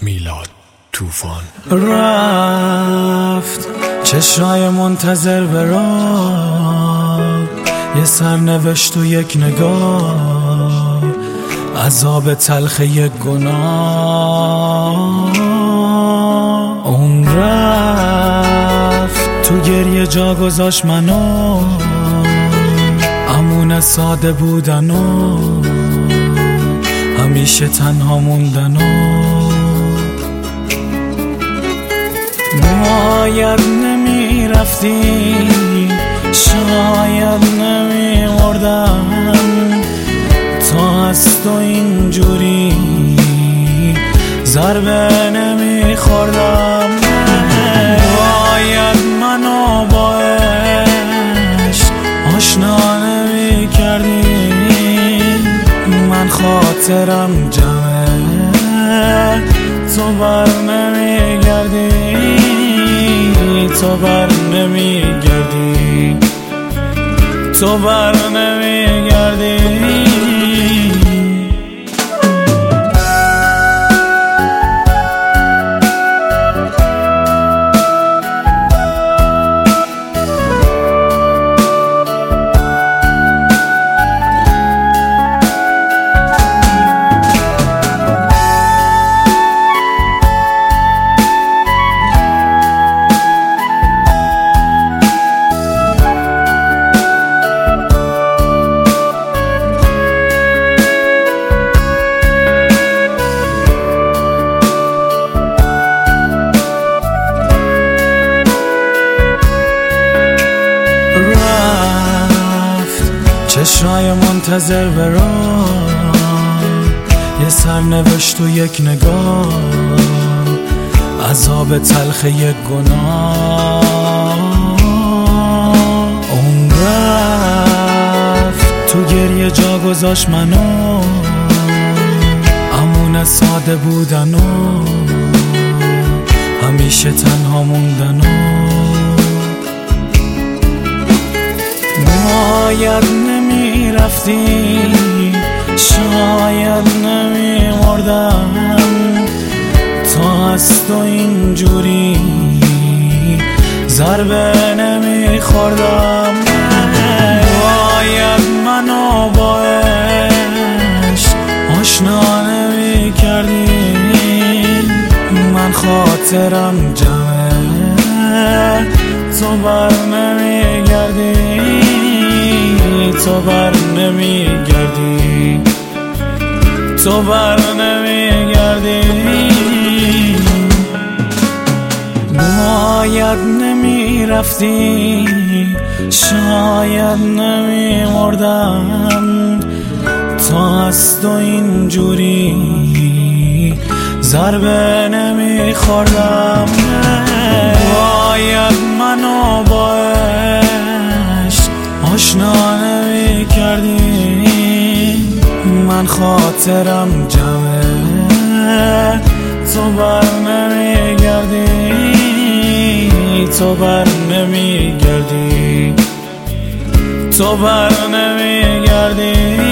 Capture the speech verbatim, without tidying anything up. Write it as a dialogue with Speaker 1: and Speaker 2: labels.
Speaker 1: میلاد طوفان.
Speaker 2: رفت چشای منتظر به راه، یه سرنوشت و یک نگاه، عذاب تلخ یک گناه. اون رفت تو گریه جا گذاشت منو، امون ساده بودنو، همیشه تنها موندنو. باید نمی رفتی، شاید نمی مردم، تا از تو اینجوری ضربه نمی خوردم. باید منو با عشق آشنا نمی کردی، من خاطرم جمعه تو بر نمی گردی، تو بر نمی گردی، تو بر نمی گردی. چشای منتظر به راه، یه سرنوشت و یک نگاه، عذاب تلخ یک گناه. اون رفت تو گریه جا گذاشت منو، امون ساده بودنو، همیشه تنها موندنو. باید نمی رفتی، شاید نمی مردم، تا از تو اینجوری ضربه نمی خوردم. باید منو با عشق آشنا نمی کردی، من خاطرم جمعه تو بر نمی گردی، تو بر نمی گردی، تو بر نمی گردی. باید نمی رفتی، شاید نمی مردم، تا از تو اینجوری ضربه نمی خوردم. باید منو با عشق آشنا نمی کردی، من خاطرم جمعه تو بر نمی گردی، تو بر نمی گردی، تو بر نمی گردی.